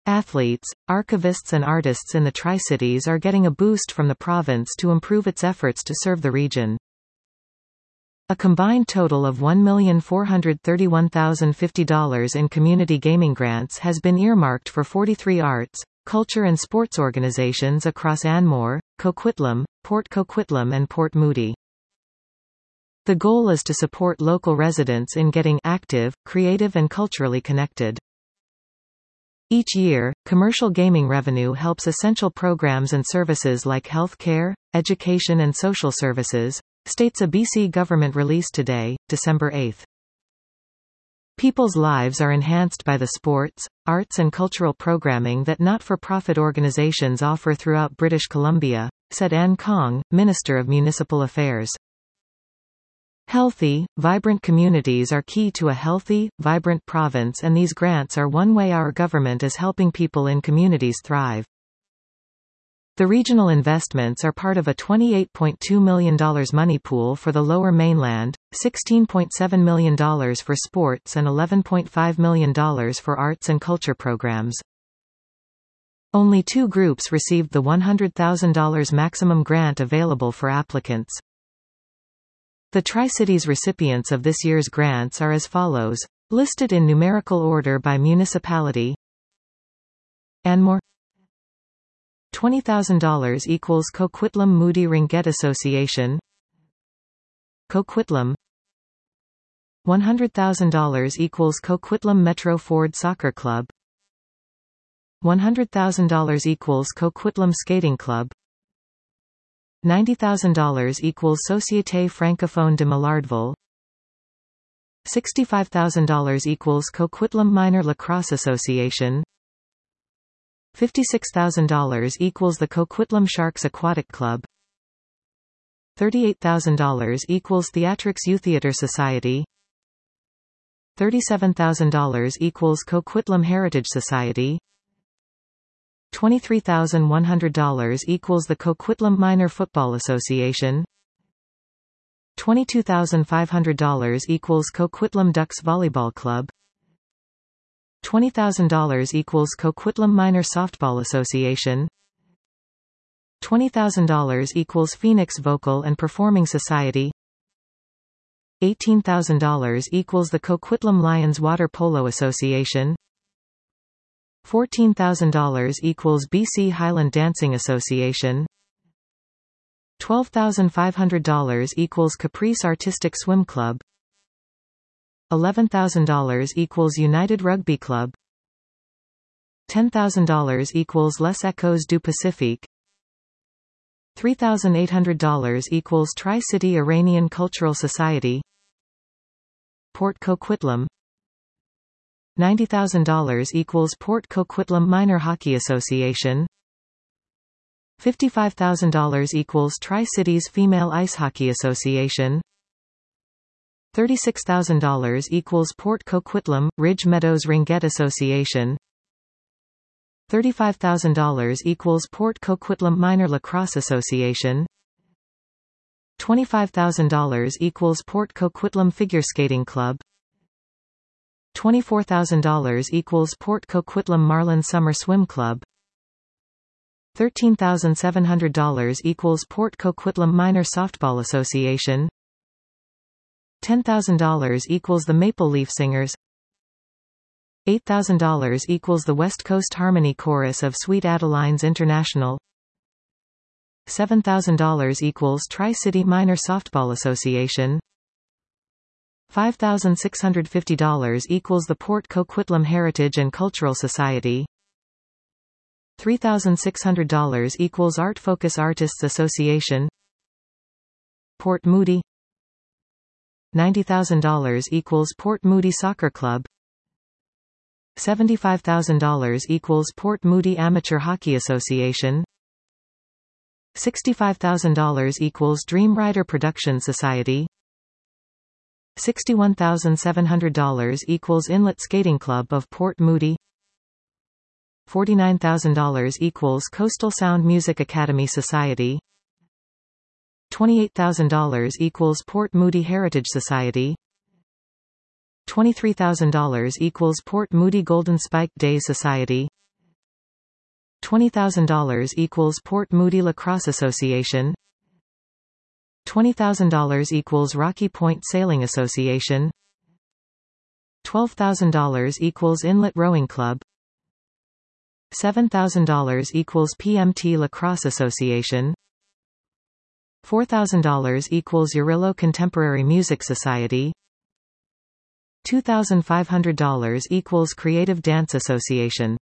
Athletes, archivists and artists in the Tri-Cities are getting a boost from the province to improve its efforts to serve the region. A combined total of $1,431,050 in community gaming grants has been earmarked for 43 arts, culture and sports organizations across Anmore, Coquitlam, Port Coquitlam and Port Moody. The goal is to support local residents in getting active, creative and culturally connected. Each year, commercial gaming revenue helps essential programs and services like health care, education and social services, states a BC government release today, December 8. People's lives are enhanced by the sports, arts and cultural programming that not-for-profit organizations offer throughout British Columbia, said Ann Kong, Minister of Municipal Affairs. Healthy, vibrant communities are key to a healthy, vibrant province, and these grants are one way our government is helping people in communities thrive. The regional investments are part of a $28.2 million money pool for the Lower Mainland, $16.7 million for sports and $11.5 million for arts and culture programs. Only 2 groups received the $100,000 maximum grant available for applicants. The Tri-Cities recipients of this year's grants are as follows, listed in numerical order by municipality. Anmore $20,000 equals Coquitlam Moody Ringette Association. Coquitlam $100,000 equals Coquitlam Metro Ford Soccer Club. $100,000 equals Coquitlam Skating Club. $90,000 equals Société Francophone de Millardville. $65,000 equals Coquitlam Minor Lacrosse Association. $56,000 equals the Coquitlam Sharks Aquatic Club. $38,000 equals Theatrix Youth Theatre Society. $37,000 equals Coquitlam Heritage Society. $23,100 equals the Coquitlam Minor Football Association. $22,500 equals Coquitlam Ducks Volleyball Club. $20,000 equals Coquitlam Minor Softball Association. $20,000 equals Phoenix Vocal and Performing Society. $18,000 equals the Coquitlam Lions Water Polo Association. $14,000 equals BC Highland Dancing Association. $12,500 equals Caprice Artistic Swim Club. $11,000 equals United Rugby Club. $10,000 equals Les Echos du Pacifique. $3,800 equals Tri-City Iranian Cultural Society. Port Coquitlam $90,000 equals Port Coquitlam Minor Hockey Association. $55,000 equals Tri-Cities Female Ice Hockey Association. $36,000 equals Port Coquitlam, Ridge Meadows Ringette Association. $35,000 equals Port Coquitlam Minor Lacrosse Association. $25,000 equals Port Coquitlam Figure Skating Club. $24,000 equals Port Coquitlam Marlin Summer Swim Club. $13,700 equals Port Coquitlam Minor Softball Association. $10,000 equals the Maple Leaf Singers. $8,000 equals the West Coast Harmony Chorus of Sweet Adelines International. $7,000 equals Tri-City Minor Softball Association. $5,650 equals the Port Coquitlam Heritage and Cultural Society. $3,600 equals Art Focus Artists Association. Port Moody $90,000 equals Port Moody Soccer Club. $75,000 equals Port Moody Amateur Hockey Association. $65,000 equals Dream Rider Production Society. $61,700 equals Inlet Skating Club of Port Moody. $49,000 equals Coastal Sound Music Academy Society. $28,000 equals Port Moody Heritage Society. $23,000 equals Port Moody Golden Spike Days Society. $20,000 equals Port Moody Lacrosse Association. $20,000 equals Rocky Point Sailing Association. $12,000 equals Inlet Rowing Club. $7,000 equals PMT Lacrosse Association. $4,000 equals Urillo Contemporary Music Society. $2,500 equals Creative Dance Association.